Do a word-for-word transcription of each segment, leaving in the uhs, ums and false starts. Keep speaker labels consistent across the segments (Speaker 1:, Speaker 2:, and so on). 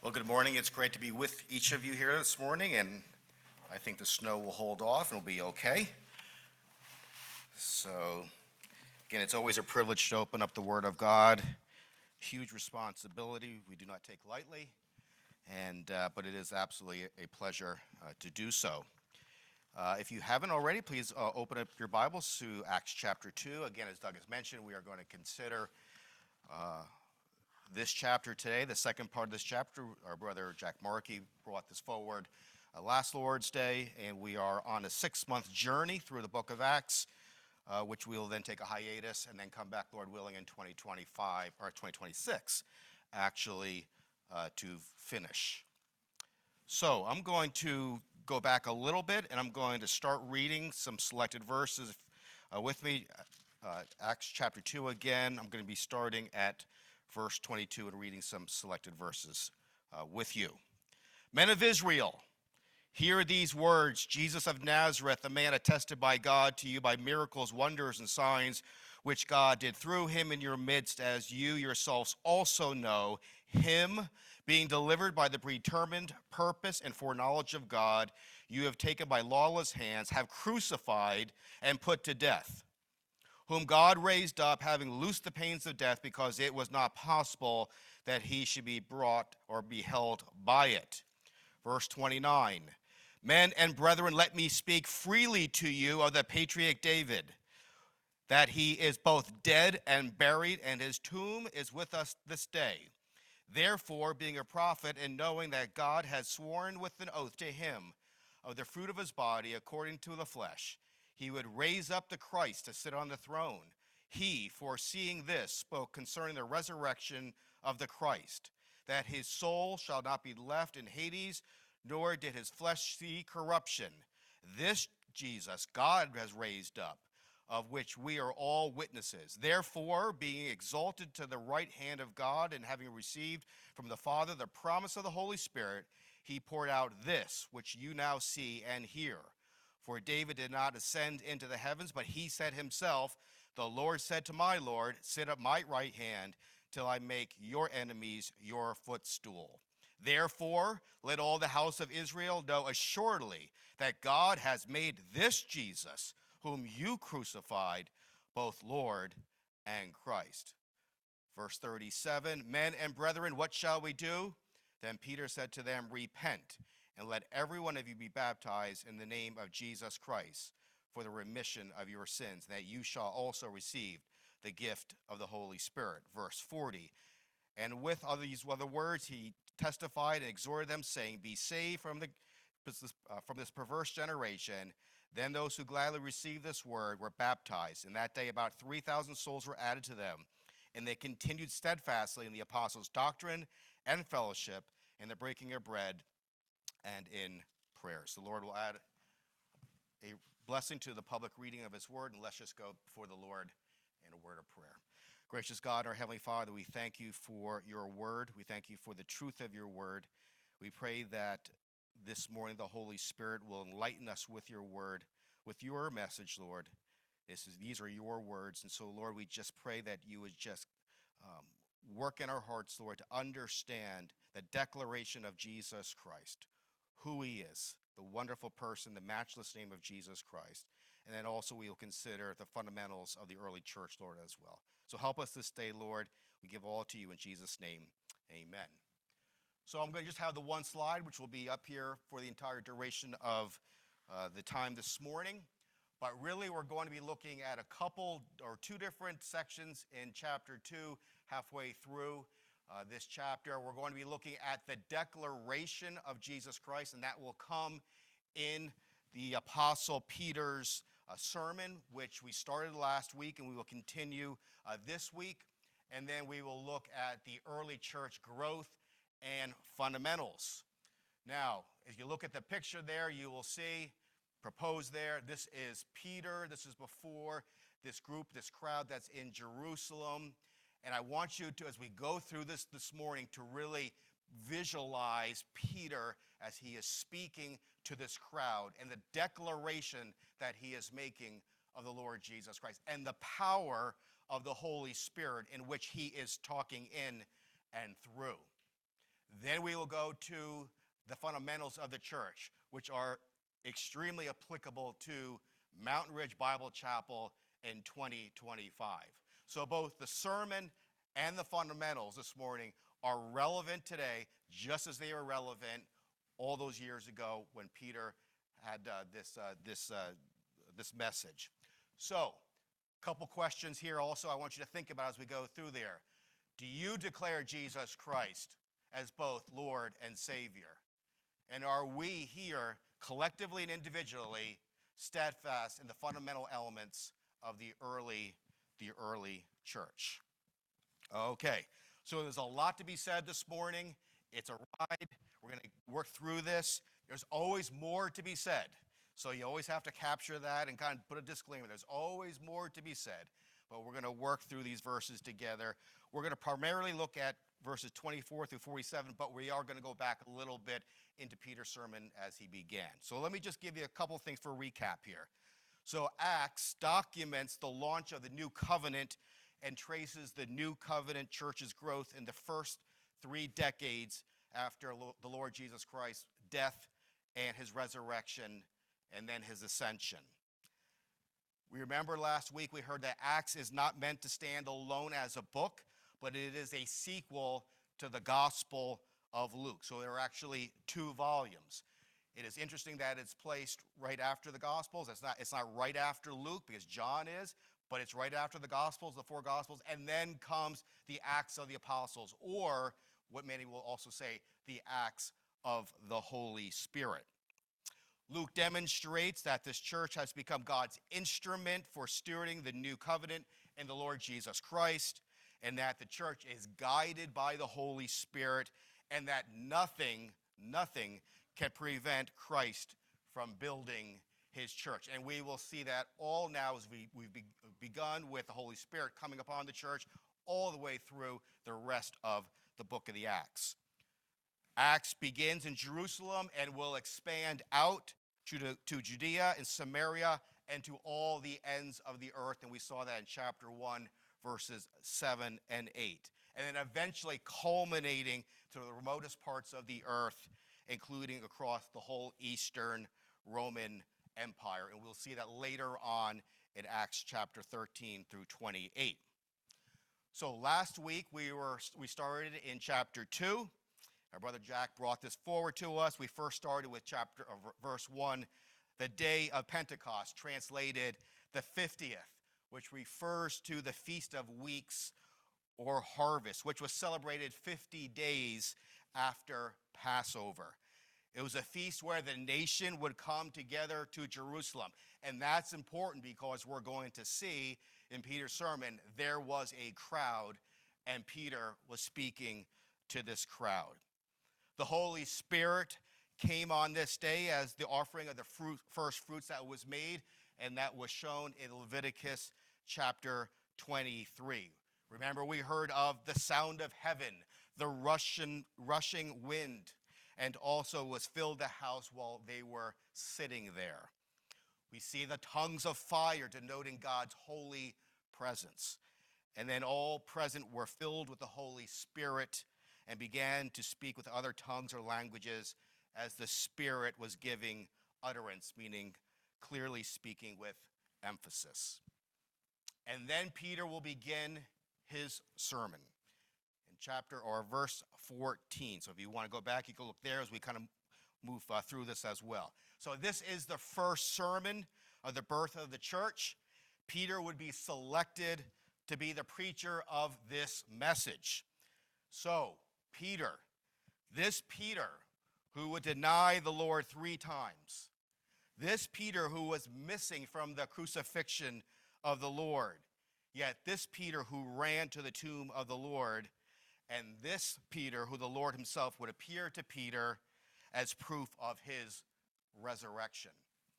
Speaker 1: Well, good morning. It's great to be with each of you here this morning, and I think the snow will hold off and we'll be okay. So, again, it's always a privilege to open up the Word of God. Huge responsibility we do not take lightly, and uh, but it is absolutely a pleasure uh, to do so. Uh, if you haven't already, please uh, open up your Bibles to Acts chapter two. Again, as Doug has mentioned, we are going to consider uh, this chapter today, the second part of this chapter. Our brother Jack Markey brought this forward uh, last Lord's Day, and we are on a six-month journey through the book of Acts, uh, which we will then take a hiatus and then come back, Lord willing, in twenty twenty-five or twenty twenty-six, actually, uh, to finish. So I'm going to go back a little bit, and I'm going to start reading some selected verses uh, with me. Uh, Acts chapter two again. I'm going to be starting at verse twenty-two and reading some selected verses uh, with you. Men of Israel, hear these words. Jesus of Nazareth, a man attested by God to you by miracles, wonders, and signs, which God did through him in your midst, as you yourselves also know, him being delivered by the predetermined purpose and foreknowledge of God, you have taken by lawless hands, have crucified and put to death, whom God raised up, having loosed the pains of death, because it was not possible that he should be brought or be held by it. Verse twenty-nine, men and brethren, let me speak freely to you of the patriarch David, that he is both dead and buried, and his tomb is with us this day. Therefore, being a prophet, and knowing that God has sworn with an oath to him of the fruit of his body according to the flesh, he would raise up the Christ to sit on the throne. He, foreseeing this, spoke concerning the resurrection of the Christ, that his soul shall not be left in Hades, nor did his flesh see corruption. This Jesus God has raised up, of which we are all witnesses. Therefore, being exalted to the right hand of God, and having received from the Father the promise of the Holy Spirit, he poured out this, which you now see and hear. For David did not ascend into the heavens, but he said himself, the Lord said to my Lord, sit at my right hand, till I make your enemies your footstool. Therefore, let all the house of Israel know assuredly that God has made this Jesus, whom you crucified, both Lord and Christ. Verse thirty-seven, men and brethren, what shall we do? Then Peter said to them, repent, and let every one of you be baptized in the name of Jesus Christ for the remission of your sins, that you shall also receive the gift of the Holy Spirit. Verse forty, and with all these other words he testified and exhorted them, saying, be saved from, the, uh, from this perverse generation. Then those who gladly received this word were baptized. And that day about three thousand souls were added to them. And they continued steadfastly in the apostles' doctrine and fellowship, in the breaking of bread, and in prayers. The Lord will add a blessing to the public reading of his word, and let's just go before the Lord in a word of prayer. Gracious God, our Heavenly Father, we thank you for your word. We thank you for the truth of your word. We pray that this morning the Holy Spirit will enlighten us with your word, with your message, Lord. This is, these are your words, and so, Lord, we just pray that you would just um, work in our hearts, Lord, to understand the declaration of Jesus Christ, who he is, the wonderful person, the matchless name of Jesus Christ. And then also we will consider the fundamentals of the early church, Lord, as well. So help us this day, Lord. We give all to you in Jesus' name. Amen. So I'm going to just have the one slide, which will be up here for the entire duration of uh, the time this morning. But really, we're going to be looking at a couple or two different sections in chapter two, halfway through uh, this chapter. We're going to be looking at the declaration of Jesus Christ, and that will come in the Apostle Peter's uh, sermon, which we started last week, and we will continue uh, this week. And then we will look at the early church growth and fundamentals. Now, as you look at the picture there, you will see proposed there, this is Peter. This is before this group, this crowd that's in Jerusalem. And I want you to, as we go through this this morning, to really visualize Peter as he is speaking to this crowd and the declaration that he is making of the Lord Jesus Christ and the power of the Holy Spirit in which he is talking in and through. Then we will go to the fundamentals of the church, which are extremely applicable to Mountain Ridge Bible Chapel in twenty twenty-five. So both the sermon and the fundamentals this morning are relevant today, just as they were relevant all those years ago when Peter had uh, this, uh, this, uh, this message. So, a couple questions here also I want you to think about as we go through there. Do you declare Jesus Christ as both Lord and Savior? And are we here, collectively and individually, steadfast in the fundamental elements of the early, the early church? Okay, so there's a lot to be said this morning. It's a ride. We're going to work through this. There's always more to be said. So you always have to capture that and kind of put a disclaimer. There's always more to be said. But we're going to work through these verses together. We're going to primarily look at verses twenty-four through forty-seven, but we are going to go back a little bit into Peter's sermon as he began. So let me just give you a couple things for a recap here. So Acts documents the launch of the new covenant and traces the new covenant church's growth in the first three decades after the Lord Jesus Christ's death and his resurrection and then his ascension. We remember last week we heard that Acts is not meant to stand alone as a book, but it is a sequel to the Gospel of Luke. So there are actually two volumes. It is interesting that it's placed right after the Gospels. It's not, it's not right after Luke because John is, but it's right after the Gospels, the four Gospels, and then comes the Acts of the Apostles, or what many will also say, the Acts of the Holy Spirit. Luke demonstrates that this church has become God's instrument for stewarding the new covenant in the Lord Jesus Christ, and that the church is guided by the Holy Spirit, and that nothing, nothing can prevent Christ from building his church. And we will see that all now as we, we've be, begun with the Holy Spirit coming upon the church all the way through the rest of the book of the Acts. Acts begins in Jerusalem and will expand out to, to Judea and Samaria and to all the ends of the earth. And we saw that in chapter one, verses seven and eight. And then eventually culminating to the remotest parts of the earth, including across the whole Eastern Roman Empire. And we'll see that later on in Acts chapter thirteen through twenty-eight. So last week we were we started in chapter two. Our brother Jack brought this forward to us. We first started with chapter uh, verse one, the day of Pentecost, translated the fiftieth, which refers to the Feast of Weeks or harvest, which was celebrated fifty days after Passover. It was a feast where the nation would come together to Jerusalem. And that's important because we're going to see in Peter's sermon, there was a crowd, and Peter was speaking to this crowd. The Holy Spirit came on this day as the offering of the fruit, first fruits that was made, and that was shown in Leviticus chapter twenty-three. Remember, we heard of the sound of heaven, the rushing, rushing wind, and also was filled the house while they were sitting there. We see the tongues of fire denoting God's holy presence. And then all present were filled with the Holy Spirit and began to speak with other tongues or languages as the Spirit was giving utterance, meaning clearly speaking with emphasis. And then Peter will begin his sermon in chapter or verse fourteen. So if you want to go back, you can look there as we kind of move uh, through this as well. So this is the first sermon of the birth of the church. Peter would be selected to be the preacher of this message. So Peter, this Peter who would deny the Lord three times, this Peter who was missing from the crucifixion of the Lord, yet this Peter who ran to the tomb of the Lord, and this Peter who the Lord himself would appear to Peter as proof of his resurrection.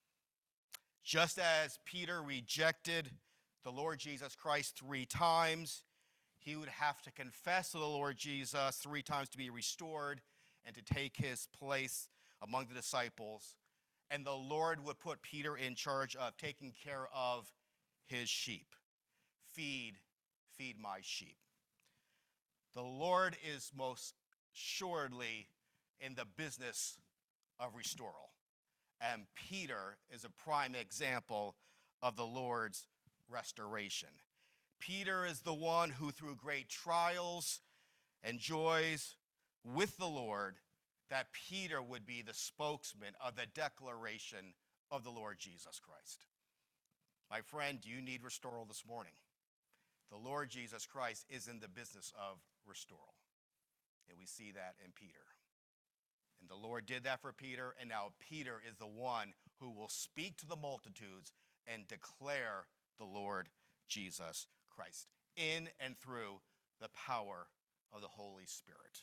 Speaker 1: Just as Peter rejected the Lord Jesus Christ three times, he would have to confess to the Lord Jesus three times to be restored and to take his place among the disciples. And the Lord would put Peter in charge of taking care of his sheep. Feed, feed my sheep. The Lord is most assuredly in the business of restoral. And Peter is a prime example of the Lord's restoration. Peter is the one who, through great trials and joys with the Lord, that Peter would be the spokesman of the declaration of the Lord Jesus Christ. My friend, do you need restoral this morning? The Lord Jesus Christ is in the business of restoral. And we see that in Peter. And the Lord did that for Peter, and now Peter is the one who will speak to the multitudes and declare the Lord Jesus Christ in and through the power of the Holy Spirit.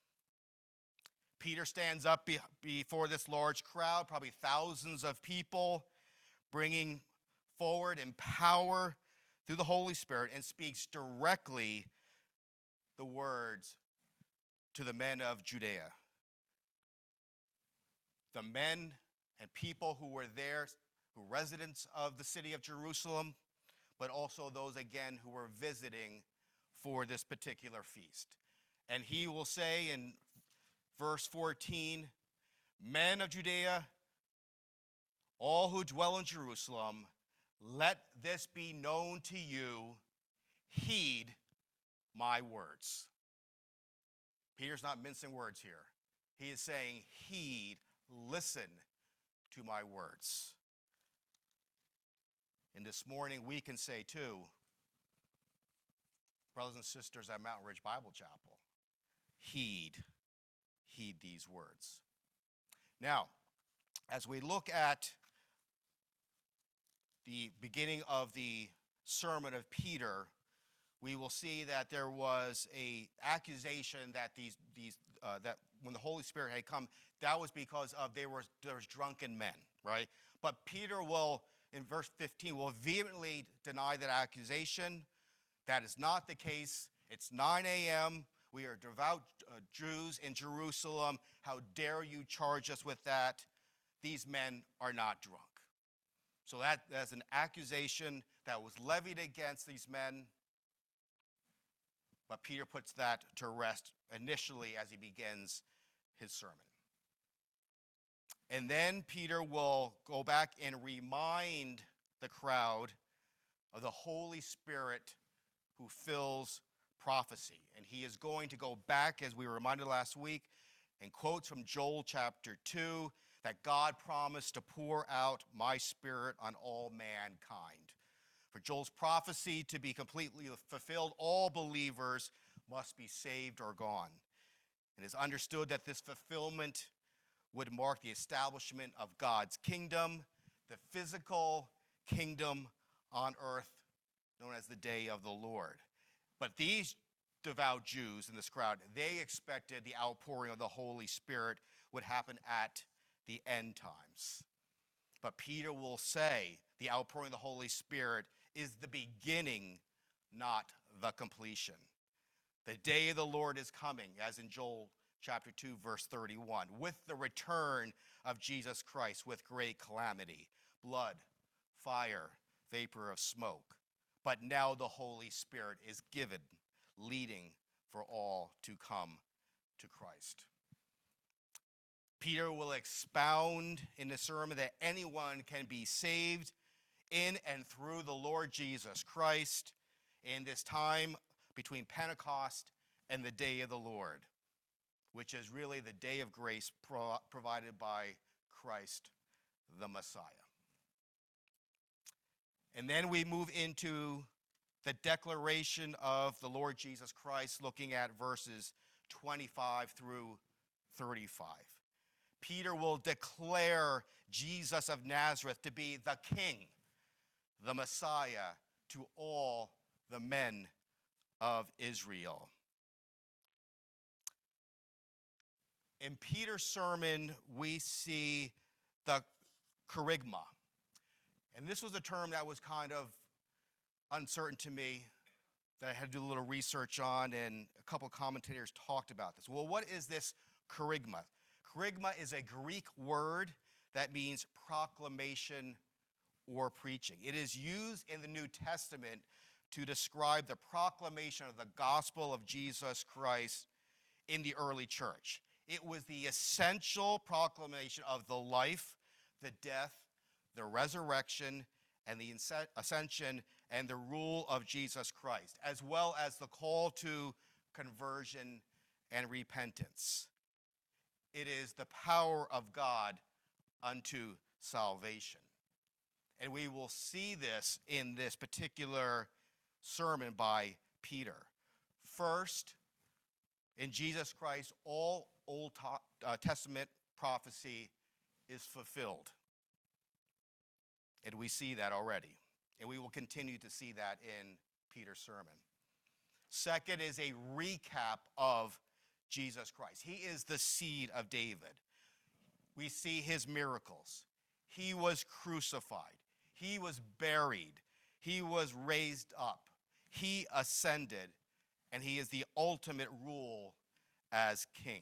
Speaker 1: Peter stands up be- before this large crowd, probably thousands of people, bringing forward in power through the Holy Spirit, and speaks directly the words to the men of Judea. The men and people who were there, who were residents of the city of Jerusalem, but also those, again, who were visiting for this particular feast. And he will say in verse fourteen, men of Judea, all who dwell in Jerusalem, let this be known to you, heed my words. Peter's not mincing words here. He is saying, heed, listen to my words. And this morning we can say too, brothers and sisters at Mountain Ridge Bible Chapel, heed, heed these words. Now, as we look at the beginning of the sermon of Peter, we will see that there was a accusation that these these uh, that when the Holy Spirit had come, that was because of they were there was drunken men, right? But Peter will, in verse fifteen, will vehemently deny that accusation. That is not the case. It's nine a.m. We are devout uh, Jews in Jerusalem. How dare you charge us with that? These men are not drunk. So that that's an accusation that was levied against these men. But Peter puts that to rest initially as he begins his sermon. And then Peter will go back and remind the crowd of the Holy Spirit who fills prophecy. And he is going to go back, as we were reminded last week, and quotes from Joel chapter two, that God promised to pour out my Spirit on all mankind. For Joel's prophecy to be completely fulfilled, all believers must be saved or gone. It is understood that this fulfillment would mark the establishment of God's kingdom, the physical kingdom on earth, known as the day of the Lord. But these devout Jews in this crowd, they expected the outpouring of the Holy Spirit would happen at the end times. But Peter will say the outpouring of the Holy Spirit is the beginning, not the completion. The day of the Lord is coming, as in Joel chapter two, verse thirty-one, with the return of Jesus Christ with great calamity, blood, fire, vapor of smoke. But now the Holy Spirit is given, leading for all to come to Christ. Peter will expound in the sermon that anyone can be saved in and through the Lord Jesus Christ in this time between Pentecost and the day of the Lord, which is really the day of grace pro- provided by Christ the Messiah. And then we move into the declaration of the Lord Jesus Christ, looking at verses twenty-five through thirty-five. Peter will declare Jesus of Nazareth to be the King, the Messiah to all the men of Israel. In Peter's sermon, we see the kerygma. And this was a term that was kind of uncertain to me, that I had to do a little research on, and a couple commentators talked about this. Well, what is this kerygma? Kerygma is a Greek word that means proclamation or preaching. It is used in the New Testament to describe the proclamation of the gospel of Jesus Christ in the early church. It was the essential proclamation of the life, the death, the resurrection, and the ascension and the rule of Jesus Christ, as well as the call to conversion and repentance. It is the power of God unto salvation. And we will see this in this particular sermon by Peter. First, in Jesus Christ, all Old Testament prophecy is fulfilled. And we see that already. And we will continue to see that in Peter's sermon. Second is a recap of Jesus Christ. He is the seed of David. We see his miracles. He was crucified. He was buried. He was raised up. He ascended. And he is the ultimate rule as king.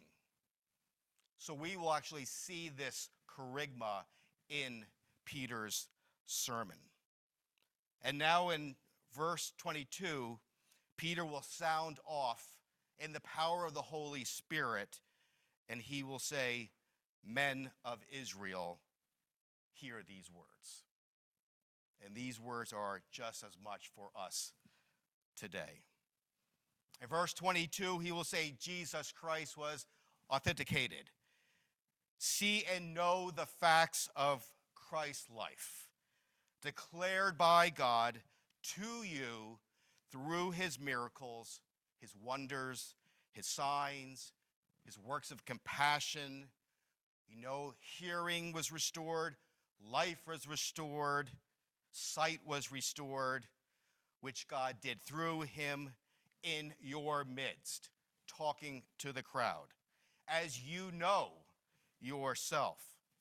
Speaker 1: So we will actually see this charisma in Peter's sermon. And now in verse twenty-two, Peter will sound off in the power of the Holy Spirit, and he will say, "Men of Israel, hear these words." And these words are just as much for us today. In verse twenty-two, he will say Jesus Christ was authenticated. See and know the facts of Christ's life, declared by God to you through his miracles, his wonders, his signs, his works of compassion. You know, hearing was restored, life was restored, sight was restored, which God did through him in your midst, talking to the crowd. As you know yourself,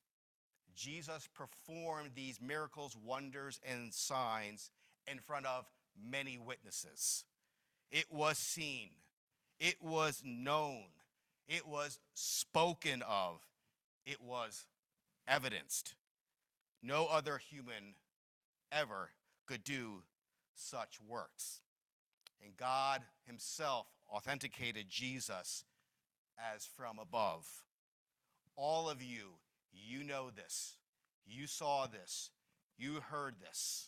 Speaker 1: Jesus performed these miracles, wonders, and signs in front of many witnesses. It was seen. It was known. It was spoken of. It was evidenced. No other human ever could do such works. And God himself authenticated Jesus as from above. All of you, you know this. You saw this. You heard this.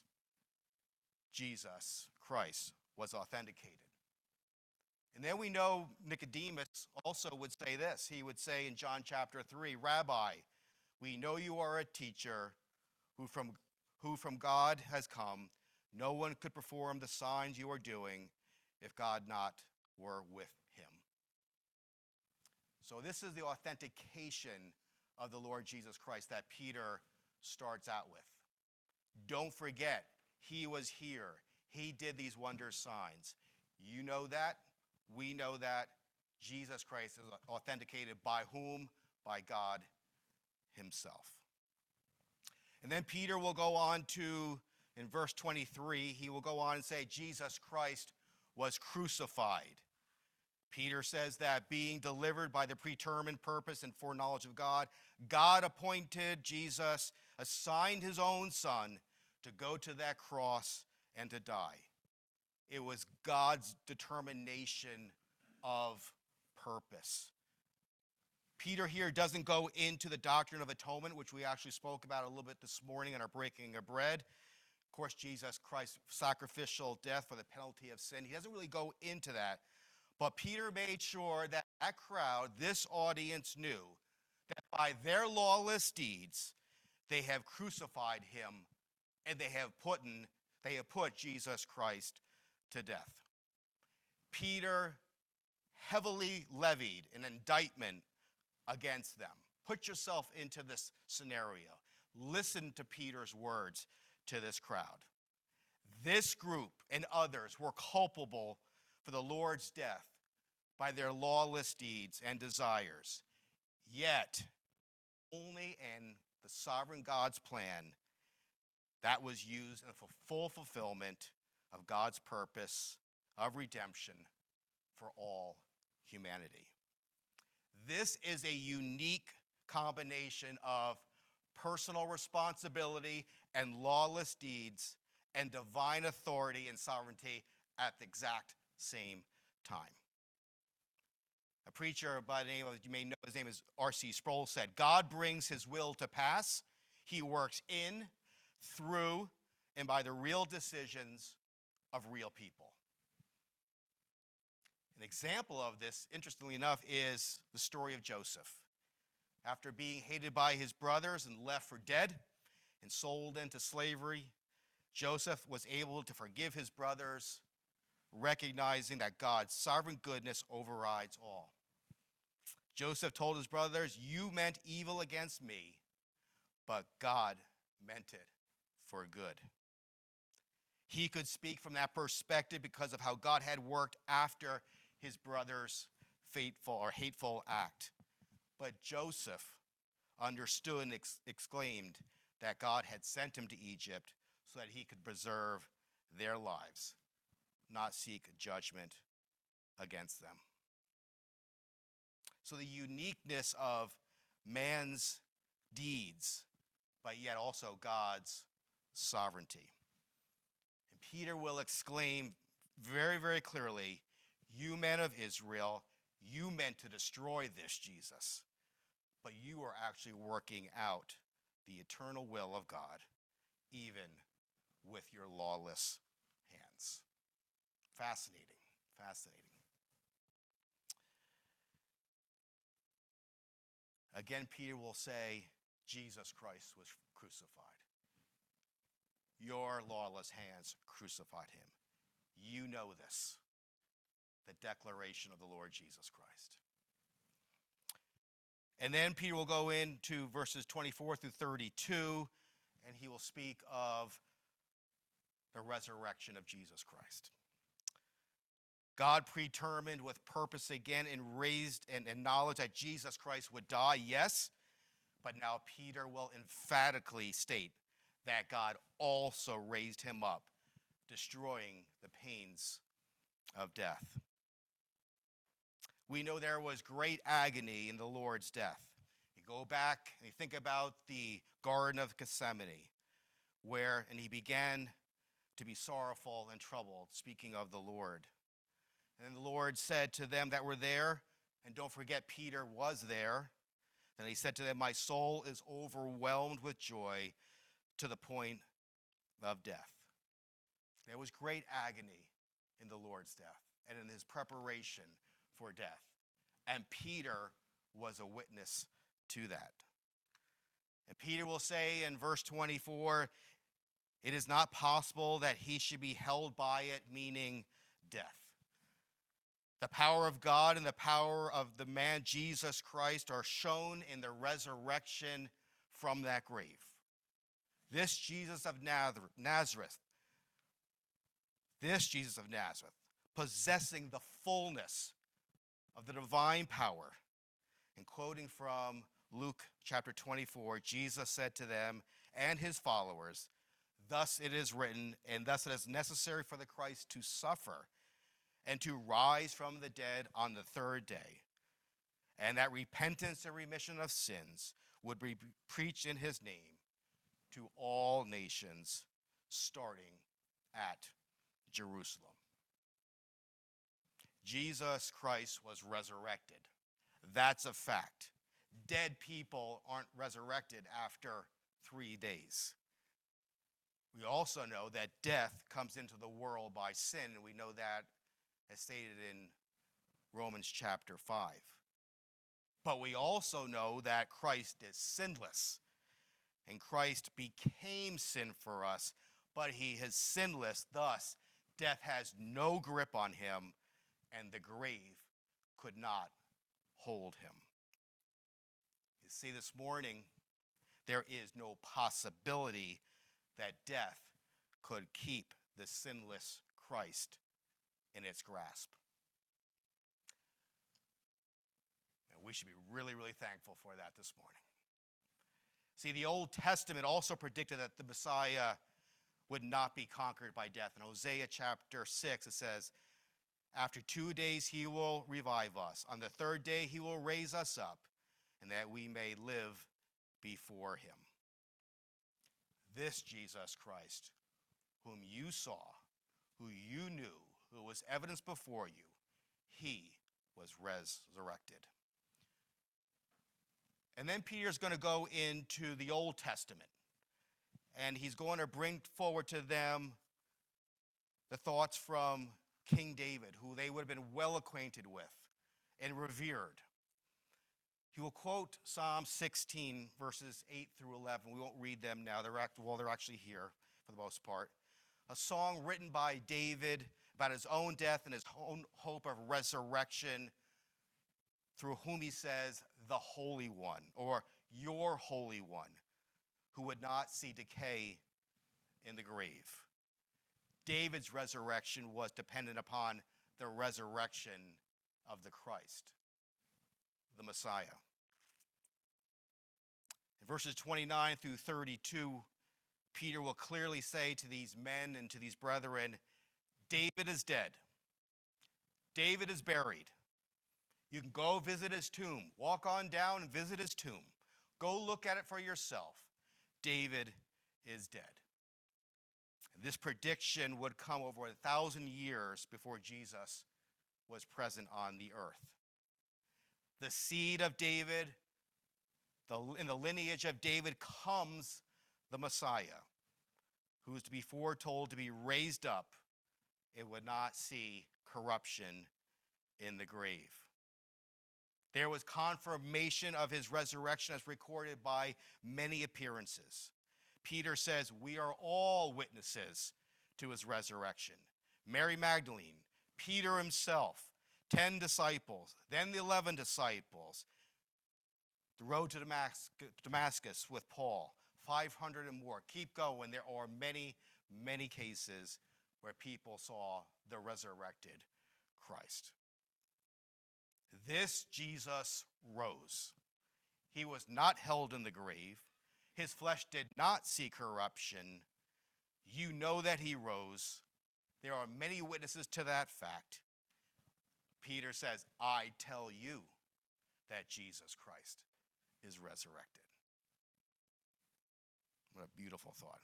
Speaker 1: Jesus Christ was authenticated. And then we know Nicodemus also would say this. He would say in John chapter three, "Rabbi, we know you are a teacher who from, who from God has come. No one could perform the signs you are doing if God not were with him." So this is the authentication of the Lord Jesus Christ that Peter starts out with. Don't forget, he was here. He did these wonders, signs. You know that. We know that. Jesus Christ is authenticated by whom? By God himself. And then Peter will go on to, in verse twenty-three, he will go on and say, Jesus Christ was crucified. Peter says that being delivered by the predetermined purpose and foreknowledge of God, God appointed Jesus, assigned his own son to go to that cross and to die. It was God's determination of purpose. Peter here doesn't go into the doctrine of atonement, which we actually spoke about a little bit this morning in our breaking of bread. Of course, Jesus Christ's sacrificial death for the penalty of sin. He doesn't really go into that. But Peter made sure that that crowd, this audience, knew that by their lawless deeds, they have crucified him and they have put, in, they have put Jesus Christ to death. Peter heavily levied an indictment against them. Put yourself into this scenario. Listen to Peter's words to this crowd. This group and others were culpable for the Lord's death by their lawless deeds and desires. Yet, only in the sovereign God's plan, that was used in the full fulfillment of God's purpose of redemption for all humanity. This is a unique combination of personal responsibility and lawless deeds and divine authority and sovereignty at the exact same time. Now, preacher by the name of, you may know his name is R C Sproul, said, God brings his will to pass. He works in, through, and by the real decisions of real people. An example of this, interestingly enough, is the story of Joseph. After being hated by his brothers and left for dead and sold into slavery, Joseph was able to forgive his brothers, recognizing that God's sovereign goodness overrides all. Joseph told his brothers, you meant evil against me, but God meant it for good. He could speak from that perspective because of how God had worked after his brother's fateful or hateful act. But Joseph understood and ex- exclaimed that God had sent him to Egypt so that he could preserve their lives, not seek judgment against them. So the uniqueness of man's deeds, but yet also God's sovereignty. And Peter will exclaim very, very clearly, you men of Israel, you meant to destroy this Jesus, but you are actually working out the eternal will of God, even with your lawless hands. Fascinating, fascinating. Again, Peter will say, Jesus Christ was crucified. Your lawless hands crucified him. You know this, the declaration of the Lord Jesus Christ. And then Peter will go into verses twenty-four through thirty-two, and he will speak of the resurrection of Jesus Christ. God predetermined with purpose again and raised and, and knowledge that Jesus Christ would die, yes, but now Peter will emphatically state that God also raised him up, destroying the pains of death. We know there was great agony in the Lord's death. You go back and you think about the Garden of Gethsemane, where, and he began to be sorrowful and troubled, speaking of the Lord. And the Lord said to them that were there, and don't forget Peter was there, and he said to them, my soul is overwhelmed with joy to the point of death. There was great agony in the Lord's death and in his preparation for death. And Peter was a witness to that. And Peter will say in verse twenty-four, it is not possible that he should be held by it, meaning death. The power of God and the power of the man Jesus Christ are shown in the resurrection from that grave. This Jesus of Nazareth, this Jesus of Nazareth, possessing the fullness of the divine power. And quoting from Luke chapter twenty-four, Jesus said to them and his followers, thus it is written, and thus it is necessary for the Christ to suffer and to rise from the dead on the third day, and that repentance and remission of sins would be preached in his name to all nations, starting at Jerusalem. Jesus Christ was resurrected. That's a fact. Dead people aren't resurrected after three days. We also know that death comes into the world by sin, and we know that as stated in Romans chapter five. But we also know that Christ is sinless, and Christ became sin for us, but he is sinless. Thus, death has no grip on him, and the grave could not hold him. You see, this morning, there is no possibility that death could keep the sinless Christ in its grasp. And we should be really, really thankful for that this morning. See, the Old Testament also predicted that the Messiah would not be conquered by death. In Hosea chapter six, it says, after two days he will revive us. On the third day he will raise us up, and that we may live before him. This Jesus Christ, whom you saw, who you knew, who was evidence before you, he was was resurrected. And then Peter's going to go into the Old Testament, and he's going to bring forward to them the thoughts from King David, who they would have been well acquainted with and revered. He will quote Psalm sixteen, verses eight through eleven. We won't read them now. They're act- well, they're actually here for the most part. A song written by David about his own death and his own hope of resurrection, through whom he says, the Holy One, or your Holy One, who would not see decay in the grave. David's resurrection was dependent upon the resurrection of the Christ, the Messiah. In verses twenty-nine through thirty-two, Peter will clearly say to these men and to these brethren, David is dead. David is buried. You can go visit his tomb. Walk on down and visit his tomb. Go look at it for yourself. David is dead. And this prediction would come over a thousand years before Jesus was present on the earth. The seed of David, the, in the lineage of David comes the Messiah, who is to be foretold to be raised up and would not see corruption in the grave. There was confirmation of his resurrection as recorded by many appearances. Peter says, we are all witnesses to his resurrection. Mary Magdalene, Peter himself, ten disciples, then the eleven disciples, the road to Damascus with Paul, five hundred and more. Keep going. There are many, many cases where people saw the resurrected Christ. This Jesus rose. He was not held in the grave. His flesh did not see corruption. You know that he rose. There are many witnesses to that fact. Peter says, I tell you that Jesus Christ is resurrected. What a beautiful thought.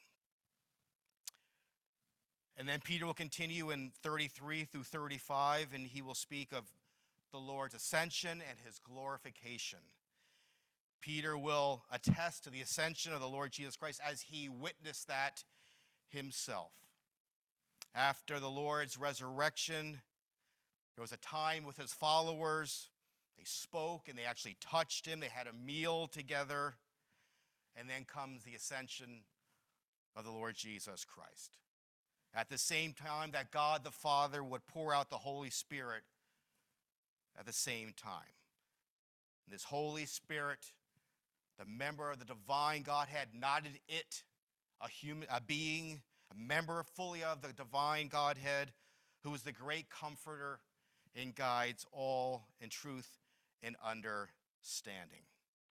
Speaker 1: And then Peter will continue in thirty-three through thirty-five, and he will speak of the Lord's ascension and his glorification. Peter will attest to the ascension of the Lord Jesus Christ as he witnessed that himself. After the Lord's resurrection, there was a time with his followers. They spoke and they actually touched him. They had a meal together. And then comes the ascension of the Lord Jesus Christ. At the same time that God the Father would pour out the Holy Spirit at the same time. And this Holy Spirit, the member of the divine Godhead, not an it, a human, a being, a member fully of the divine Godhead, who is the great comforter and guides all in truth and understanding.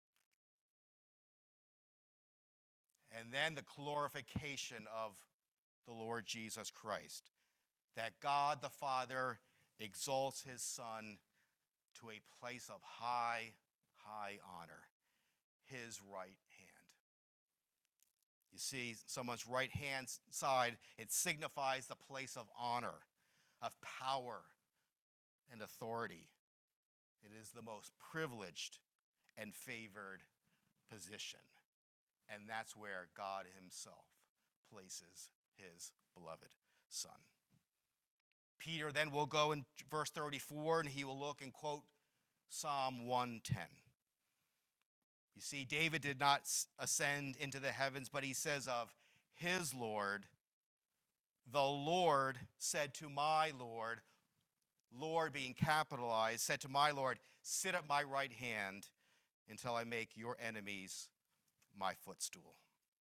Speaker 1: And then the glorification of the Lord Jesus Christ, that God the Father exalts his Son to a place of high, high honor, his right hand. You see, someone's right hand side, it signifies the place of honor, of power and authority. It is the most privileged and favored position. And that's where God himself places his beloved Son. Peter then will go in verse thirty-four, and he will look and quote Psalm one ten. You see, David did not ascend into the heavens, but he says of his Lord, the Lord said to my Lord, Lord being capitalized, said to my Lord, sit at my right hand until I make your enemies my footstool.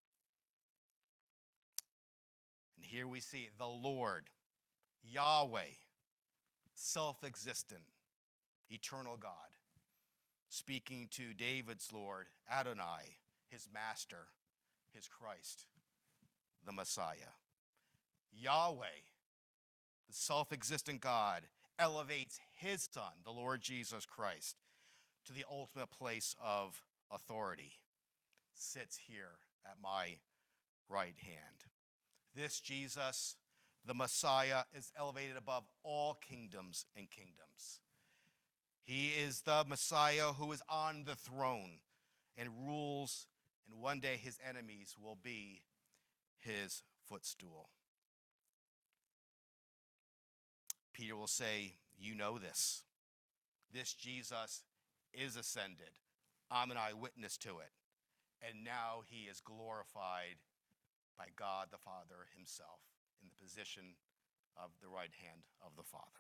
Speaker 1: And here we see the Lord, Yahweh, self-existent, eternal God, speaking to David's Lord, Adonai, his master, his Christ, the Messiah. Yahweh, the self-existent God, elevates his Son, the Lord Jesus Christ, to the ultimate place of authority. Sits here at my right hand. This Jesus, the Messiah, is elevated above all kingdoms and kingdoms. He is the Messiah who is on the throne and rules, and one day his enemies will be his footstool. Peter will say, you know this. This Jesus is ascended. I'm an eyewitness to it. And now he is glorified by God the Father himself in the position of the right hand of the Father.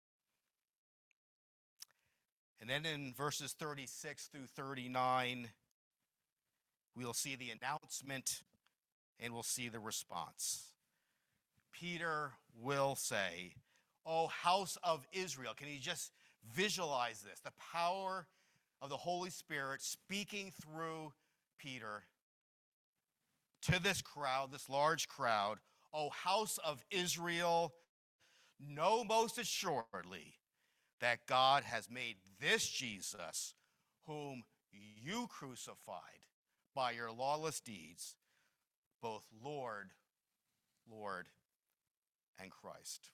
Speaker 1: And then in verses thirty-six through thirty-nine, we'll see the announcement and we'll see the response. Peter will say, "O house of Israel," can you just visualize this? The power of the Holy Spirit speaking through Peter to this crowd, this large crowd. "O house of Israel, know most assuredly that God has made this Jesus, whom you crucified by your lawless deeds, both Lord, Lord, and Christ."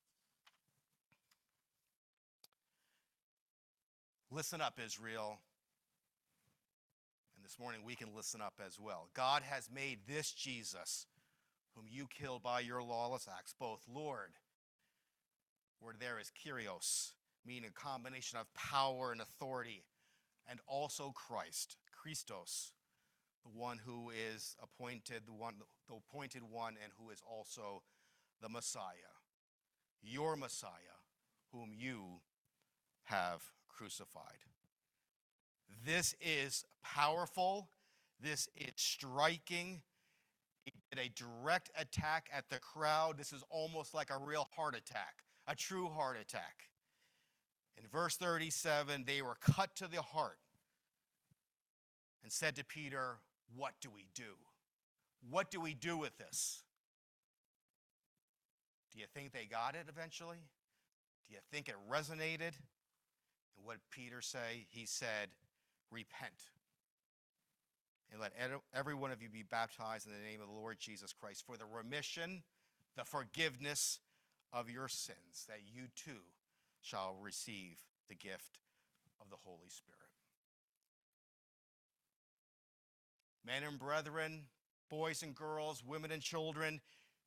Speaker 1: Listen up, Israel. And this morning we can listen up as well. God has made this Jesus, whom you killed by your lawless acts, both Lord, word there is Kyrios, meaning a combination of power and authority, and also Christ, Christos, the one who is appointed, the one, the appointed one, and who is also the Messiah, your Messiah, whom you have crucified. This is powerful. This is striking. He did a direct attack at the crowd. This is almost like a real heart attack, a true heart attack. In verse thirty-seven, they were cut to the heart and said to Peter, "What do we do? What do we do with this?" Do you think they got it eventually? Do you think it resonated? And what did Peter say? He said, "Repent, and let every one of you be baptized in the name of the Lord Jesus Christ for the remission, the forgiveness of your sins, that you too shall receive the gift of the Holy Spirit." Men and brethren, boys and girls, women and children,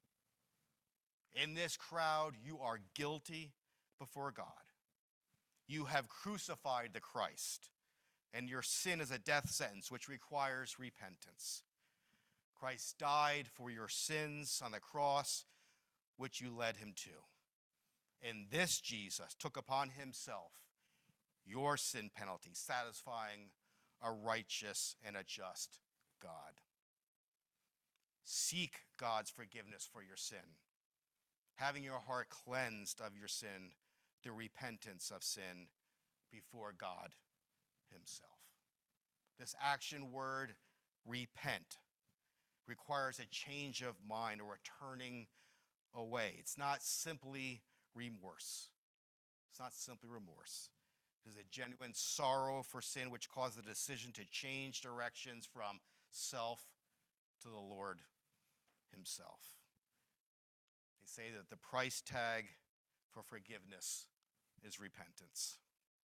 Speaker 1: in this crowd, you are guilty before God. You have crucified the Christ, and your sin is a death sentence which requires repentance. Christ died for your sins on the cross, which you led him to. And this Jesus took upon himself your sin penalty, satisfying a righteous and a just God. Seek God's forgiveness for your sin, having your heart cleansed of your sin through repentance of sin before God himself. This action word, repent, requires a change of mind or a turning away. It's not simply remorse. It's not simply remorse. It is a genuine sorrow for sin which caused the decision to change directions from self to the Lord himself. They say that the price tag for forgiveness is repentance.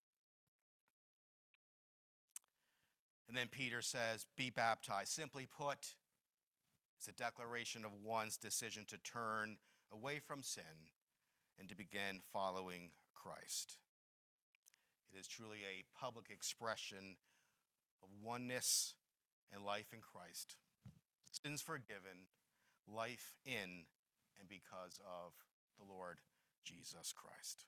Speaker 1: And then Peter says, be baptized. Simply put, it's a declaration of one's decision to turn away from sin and to begin following Christ. It is truly a public expression of oneness and life in Christ. Sins forgiven, life in and because of the Lord Jesus Christ.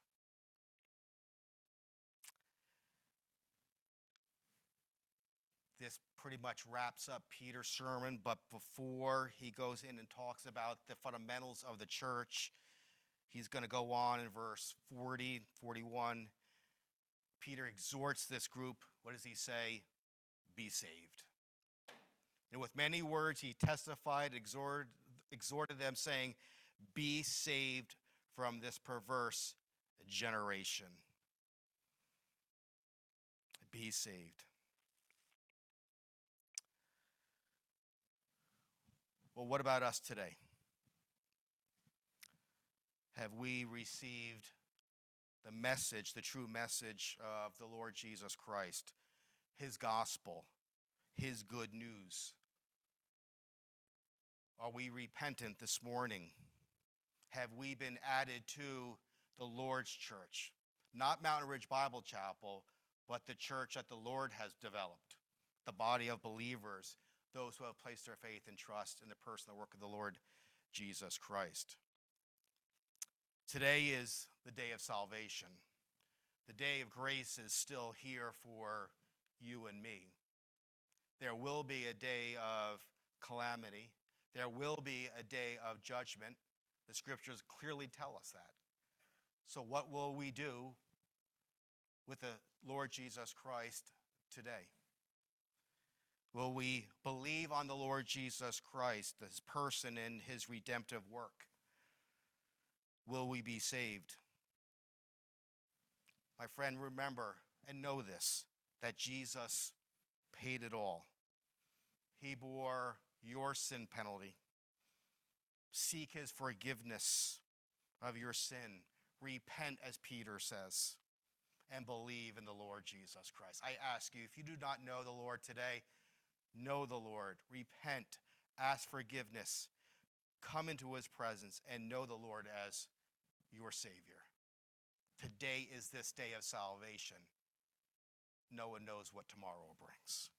Speaker 1: This pretty much wraps up Peter's sermon, but before he goes in and talks about the fundamentals of the church, he's going to go on in verse forty, forty-one. Peter exhorts this group. What does he say? Be saved. And with many words, he testified, exhorted, exhorted them, saying, be saved from this perverse generation. Be saved. Well, what about us today? Have we received the message, the true message of the Lord Jesus Christ, his gospel, his good news? Are we repentant this morning? Have we been added to the Lord's church? Not Mountain Ridge Bible Chapel, but the church that the Lord has developed, the body of believers, those who have placed their faith and trust in the person and work of the Lord Jesus Christ. Today is the day of salvation. The day of grace is still here for you and me. There will be a day of calamity. There will be a day of judgment. The scriptures clearly tell us that. So what will we do with the Lord Jesus Christ today? Will we believe on the Lord Jesus Christ, his person and his redemptive work? Will we be saved? My friend, remember and know this, that Jesus paid it all. He bore your sin penalty. Seek his forgiveness of your sin. Repent, as Peter says, and believe in the Lord Jesus Christ. I ask you, if you do not know the Lord today, know the Lord. Repent, ask forgiveness, come into his presence, and know the Lord as your Savior. Today is this day of salvation. No one knows what tomorrow brings.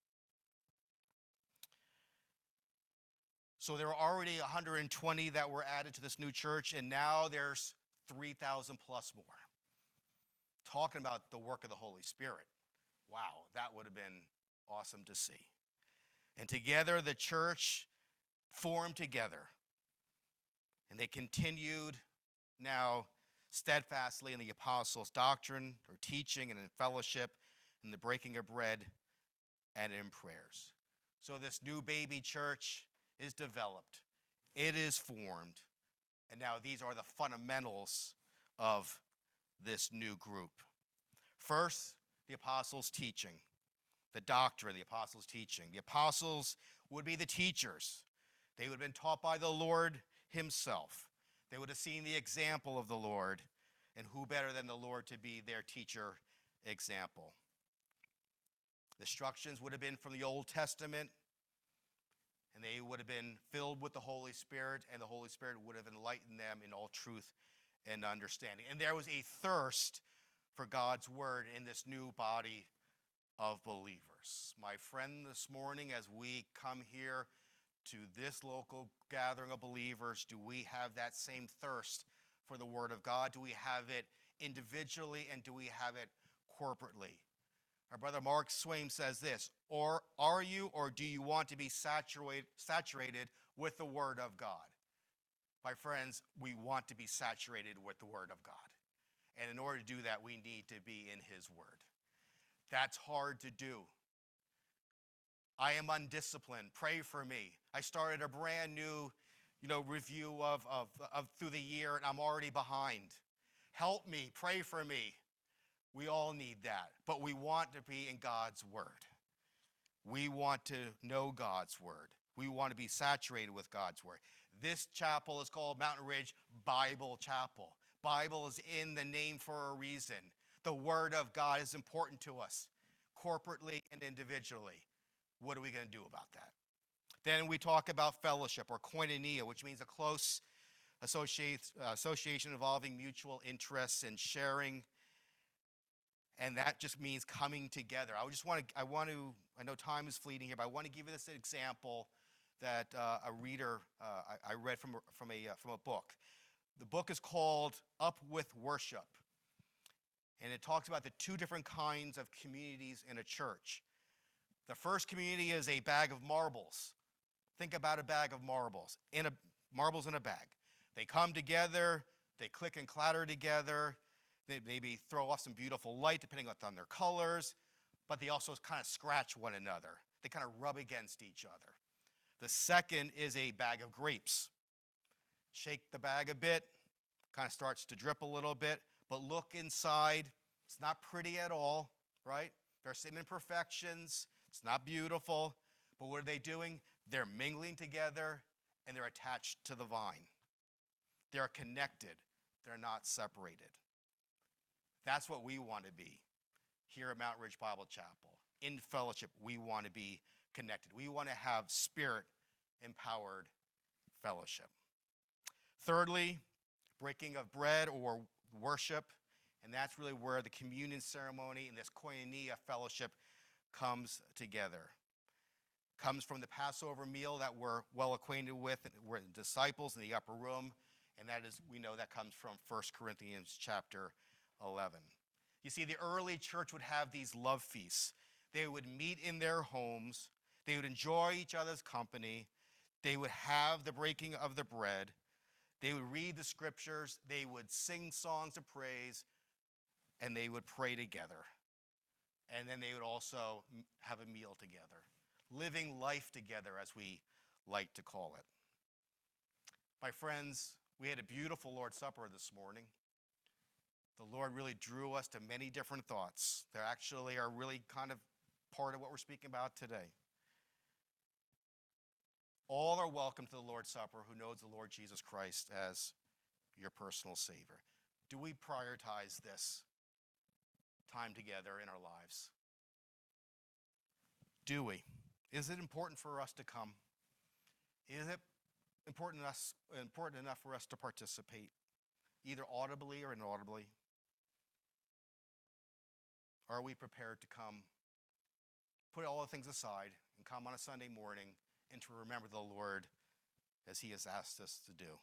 Speaker 1: So there were already one hundred twenty that were added to this new church, and now there's three thousand plus more. Talking about the work of the Holy Spirit. Wow, that would have been awesome to see. And together the church formed together, and they continued now steadfastly in the apostles' doctrine or teaching and in fellowship, in the breaking of bread, and in prayers. So this new baby church is developed. It is formed. And now these are the fundamentals of this new group. First, the apostles' teaching, the doctrine of the apostles' teaching. The apostles would be the teachers. They would have been taught by the Lord himself. They would have seen the example of the Lord, and who better than the Lord to be their teacher example? The instructions would have been from the Old Testament, and they would have been filled with the Holy Spirit, and the Holy Spirit would have enlightened them in all truth and understanding. And there was a thirst for God's word in this new body of believers. My friend, this morning, as we come here to this local gathering of believers, do we have that same thirst for the word of God? Do we have it individually, and do we have it corporately? Our brother Mark Swain says this, or are you or do you want to be saturated, saturated with the word of God? My friends, we want to be saturated with the word of God. And in order to do that, we need to be in his word. That's hard to do. I am undisciplined. Pray for me. I started a brand new, you know, review of, of, of through the year, and I'm already behind. Help me. Pray for me. We all need that, but we want to be in God's word. We want to know God's word. We want to be saturated with God's word. This chapel is called Mountain Ridge Bible Chapel. Bible is in the name for a reason. The word of God is important to us, corporately and individually. What are we going to do about that? Then we talk about fellowship, or koinonia, which means a close associate, uh, association involving mutual interests and sharing. And that just means coming together. I just want to, I want to, I know time is fleeting here, but I want to give you this example that uh, a reader, uh, I, I read from, from, a, uh, from a book. The book is called Up with Worship. And it talks about the two different kinds of communities in a church. The first community is a bag of marbles. Think about a bag of marbles, in a, marbles in a bag. They come together, they click and clatter together. They maybe throw off some beautiful light depending on their colors, but they also kind of scratch one another. They kind of rub against each other. The second is a bag of grapes. Shake the bag a bit, kind of starts to drip a little bit, but look inside. It's not pretty at all, right? There are some imperfections. It's not beautiful, but what are they doing? They're mingling together, and they're attached to the vine. They're connected. They're not separated. That's what we want to be here at Mount Ridge Bible Chapel. In fellowship, we want to be connected. We want to have spirit-empowered fellowship. Thirdly, breaking of bread or worship, and that's really where the communion ceremony and this koinonia fellowship comes together. Comes from the Passover meal that we're well acquainted with, and we're the disciples in the upper room, and that is, we know that comes from First Corinthians chapter eleven. You see, the early church would have these love feasts. They would meet in their homes. They would enjoy each other's company. They would have the breaking of the bread. They would read the scriptures. They would sing songs of praise, and they would pray together. And then they would also have a meal together, living life together, as we like to call it. My friends, we had a beautiful Lord's Supper this morning. The Lord really drew us to many different thoughts that actually are really kind of part of what we're speaking about today. All are welcome to the Lord's Supper who knows the Lord Jesus Christ as your personal Savior. Do we prioritize this time together in our lives? Do we? Is it important for us to come? Is it important enough, important enough for us to participate, either audibly or inaudibly? Are we prepared to come, put all the things aside, and come on a Sunday morning and to remember the Lord as he has asked us to do?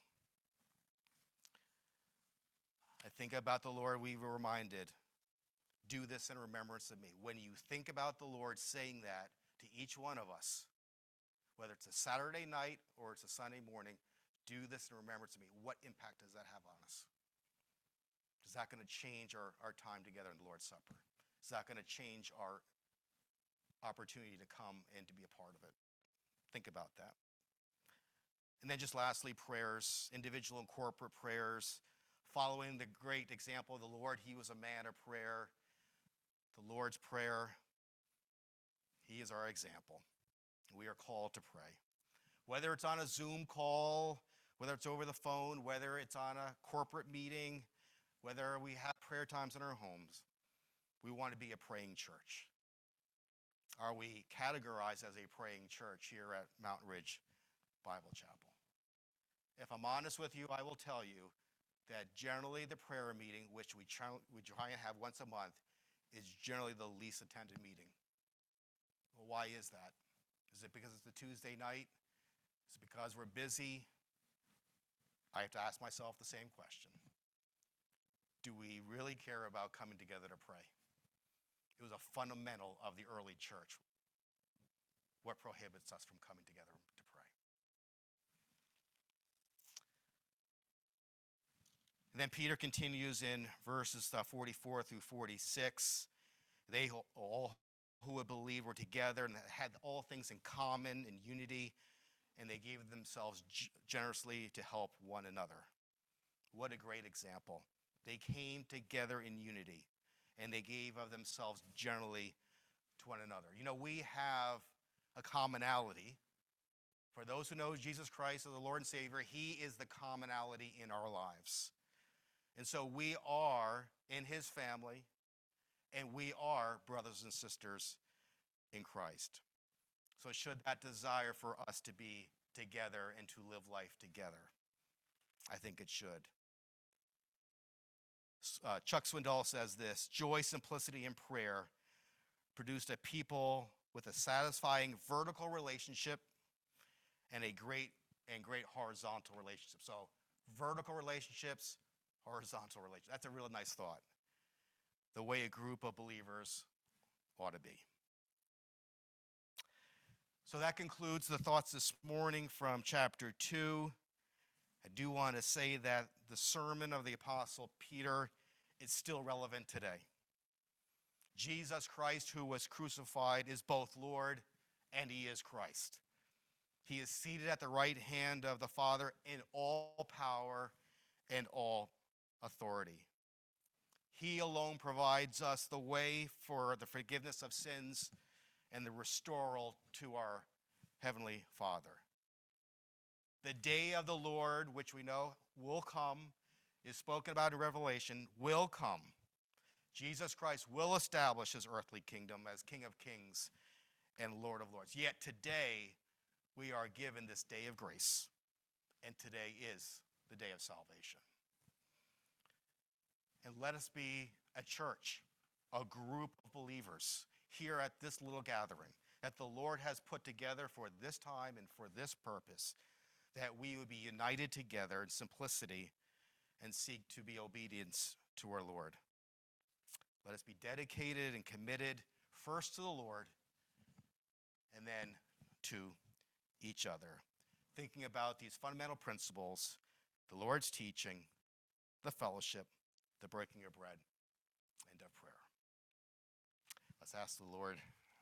Speaker 1: I think about the Lord, we were reminded, do this in remembrance of me. When you think about the Lord saying that to each one of us, whether it's a Saturday night or it's a Sunday morning, do this in remembrance of me. What impact does that have on us? Is that going to change our, our time together in the Lord's Supper? Is that going to change our opportunity to come and to be a part of it? Think about that. And then just lastly, prayers, individual and corporate prayers. Following the great example of the Lord, he was a man of prayer. The Lord's Prayer, he is our example. We are called to pray. Whether it's on a Zoom call, whether it's over the phone, whether it's on a corporate meeting, whether we have prayer times in our homes, we want to be a praying church. Are we categorized as a praying church here at Mountain Ridge Bible Chapel? If I'm honest with you, I will tell you that generally the prayer meeting, which we try, we try and have once a month, is generally the least attended meeting. Well, why is that? Is it because it's a Tuesday night? Is it because we're busy? I have to ask myself the same question. Do we really care about coming together to pray? It was a fundamental of the early church. What prohibits us from coming together to pray? And then Peter continues in verses forty-four through forty-six. They all who had believed were together and had all things in common in unity, and they gave themselves generously to help one another. What a great example. They came together in unity, and they gave of themselves generally to one another. You know, we have a commonality. For those who know Jesus Christ as the Lord and Savior, he is the commonality in our lives. And so we are in his family, and we are brothers and sisters in Christ. So should that desire for us to be together and to live life together? I think it should. Uh, Chuck Swindoll says this: joy, simplicity, and prayer produced a people with a satisfying vertical relationship and a great and great horizontal relationship. So vertical relationships, horizontal relationships. That's a real nice thought. The way a group of believers ought to be. So that concludes the thoughts this morning from chapter two. I do want to say that the sermon of the Apostle Peter is still relevant today. Jesus Christ, who was crucified, is both Lord and he is Christ. He is seated at the right hand of the Father in all power and all authority. He alone provides us the way for the forgiveness of sins and the restoral to our Heavenly Father. The day of the Lord, which we know will come, is spoken about in Revelation, will come. Jesus Christ will establish his earthly kingdom as King of Kings and Lord of Lords. Yet today, we are given this day of grace, and today is the day of salvation. And let us be a church, a group of believers here at this little gathering that the Lord has put together for this time and for this purpose, that we would be united together in simplicity and seek to be obedient to our Lord. Let us be dedicated and committed first to the Lord and then to each other, thinking about these fundamental principles, the Lord's teaching, the fellowship, the breaking of bread, and of prayer. Let's ask the Lord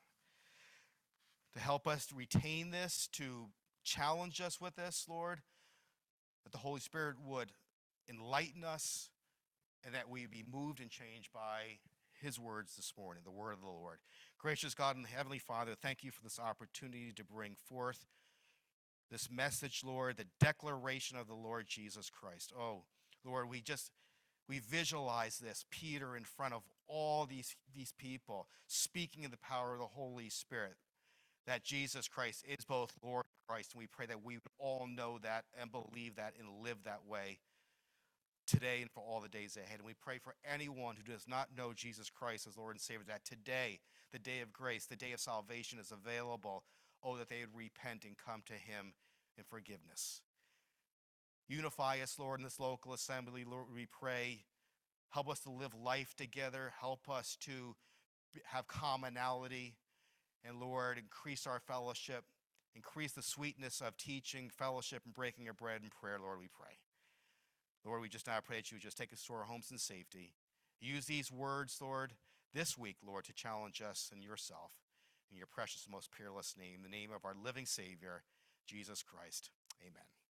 Speaker 1: to help us to retain this, to challenge us with this, Lord, that the Holy Spirit would enlighten us and that we be moved and changed by his words this morning, the word of the Lord. Gracious God and Heavenly Father, thank you for this opportunity to bring forth this message, Lord, the declaration of the Lord Jesus Christ. Oh, Lord, we just, we visualize this, Peter in front of all these, these people, speaking in the power of the Holy Spirit, that Jesus Christ is both Lord and Christ, and we pray that we would all know that and believe that and live that way today and for all the days ahead. And we pray for anyone who does not know Jesus Christ as Lord and Savior, that today, the day of grace, the day of salvation is available. Oh, that they would repent and come to him in forgiveness. Unify us, Lord, in this local assembly, Lord, we pray. Help us to live life together. Help us to have commonality. And Lord, increase our fellowship. Increase the sweetness of teaching, fellowship, and breaking of bread and prayer, Lord, we pray. Lord, we just now pray that you would just take us to our homes in safety. Use these words, Lord, this week, Lord, to challenge us and yourself in your precious, most peerless name, the name of our living Savior, Jesus Christ. Amen.